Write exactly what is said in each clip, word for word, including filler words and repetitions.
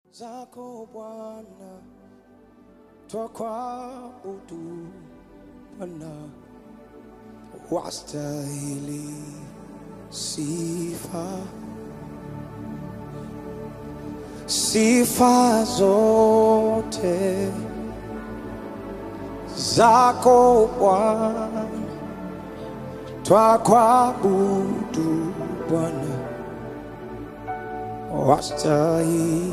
zako Bwana, twakuabudu Bwana, wastahili sifa, sifa zote zako Bwana, twakuabudu Bwana, wastahili.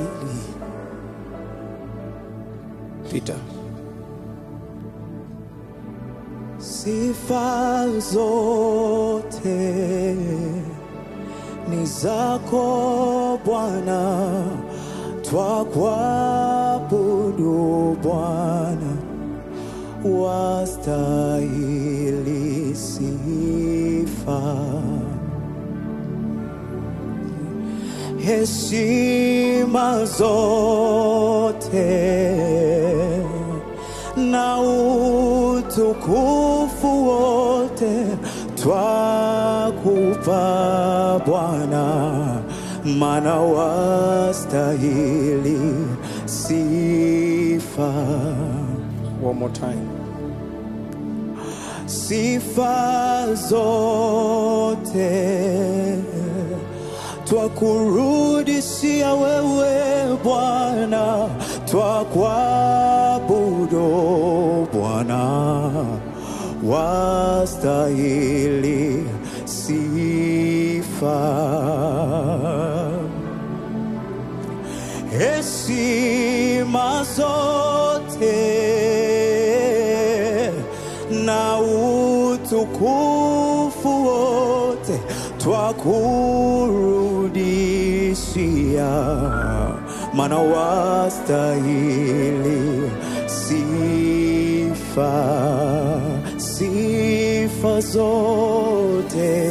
Peter. Sifa zote ni zako Bwana, twakuabudu Bwana, wastahili sifa. Heshima zote na utukufu wote twakupa Bwana, maana wastahili sifa. One more time. Sifa zote twakurudishia wewe Bwana, twakuabudu Bwana, wastahili sifa. Heshima zote na utukufu wote twakurudishia, maana wastahili sifa. Sifa zote,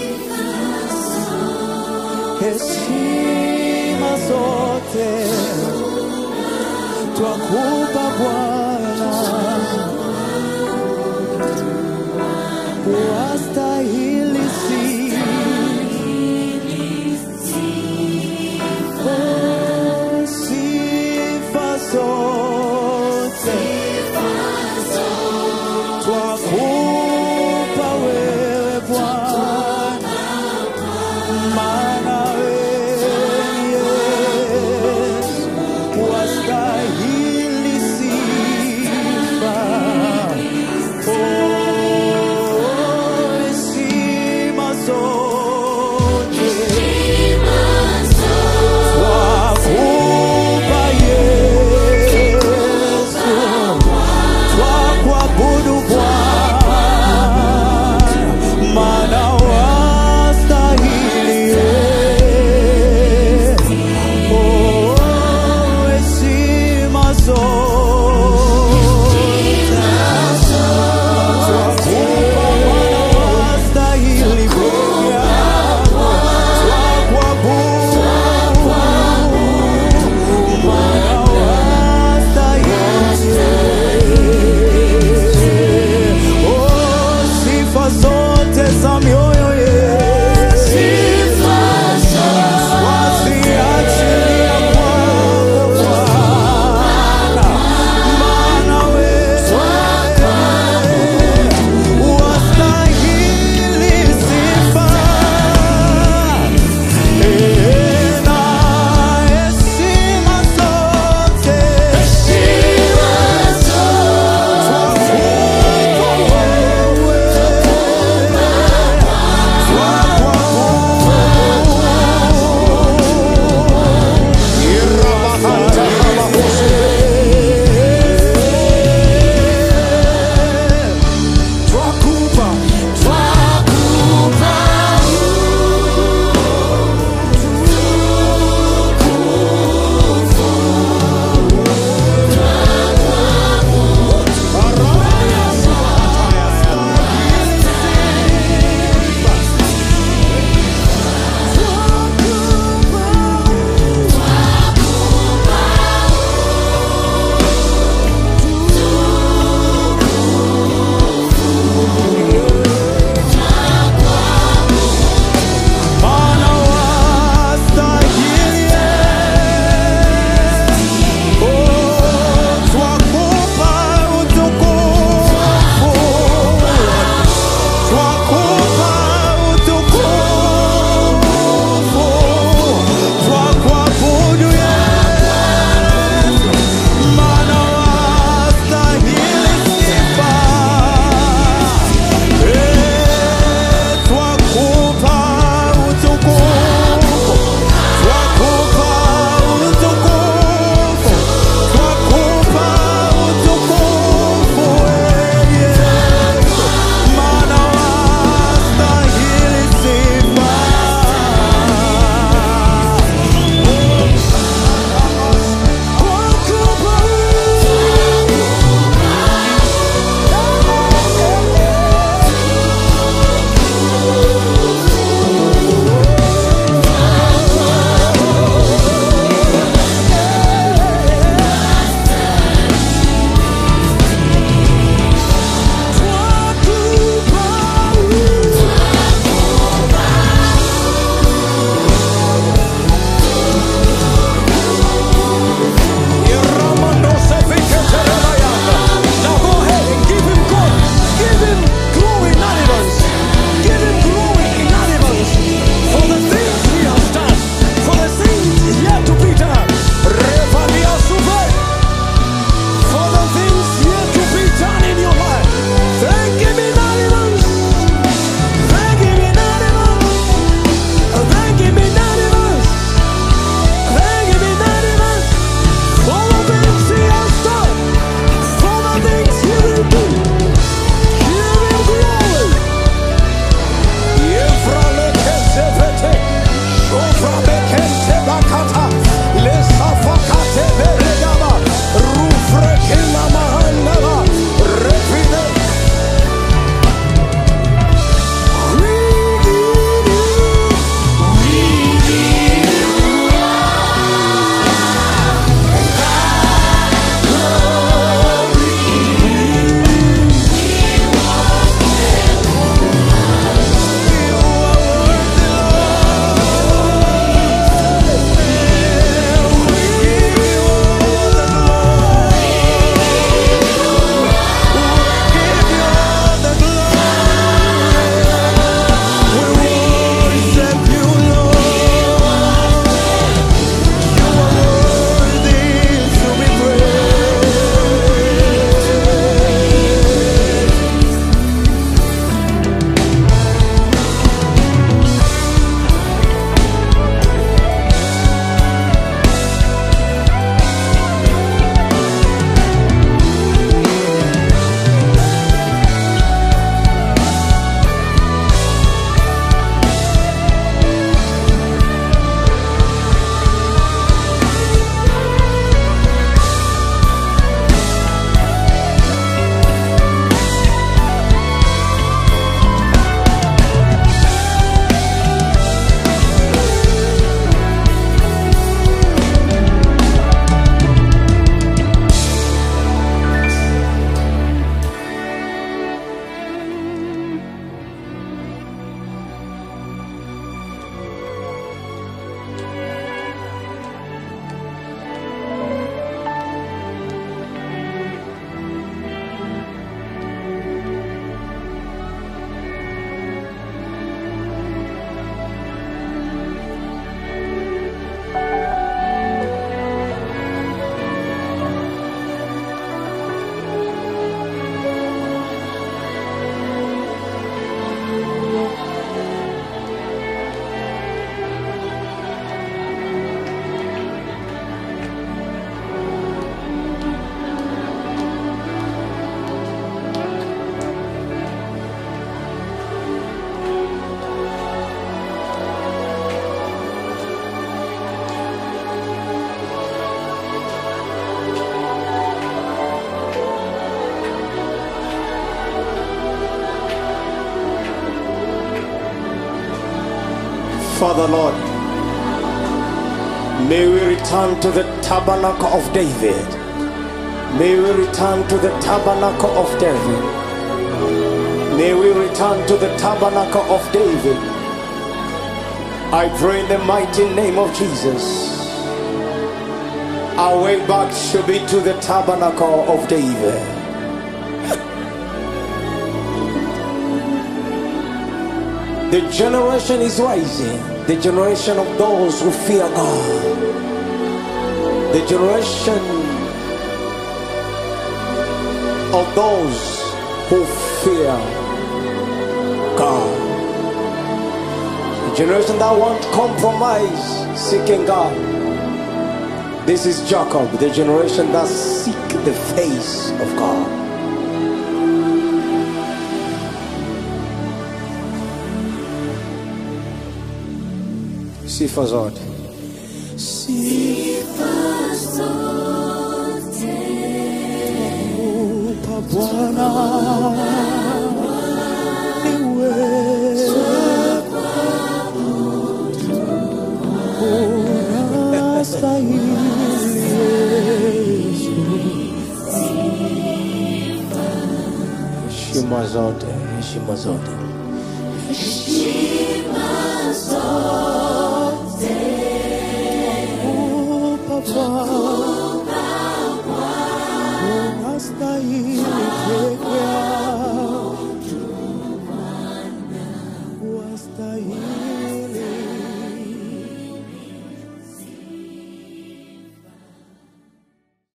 heshima zote twakupa Bwana, wastahili sifa. Sifa zote twakupa wewe Bwana, maana wewe Yesu wastahili sifa. Father Lord, may we return to the tabernacle of David. May we return to the tabernacle of David. May we return to the tabernacle of David. I pray in the mighty name of Jesus. Our way back should be to the tabernacle of David. The generation is rising. The generation of those who fear God. The generation of those who fear God. The generation that won't compromise seeking God. This is Jacob, the generation that seek the face of God. Sifa zote. Sifa zote kwa Bwana, niwe unastahili Yesu. Heshima zote, heshima zote. Heshima zote kwa Bwana, unastahili peke yako, unastahili.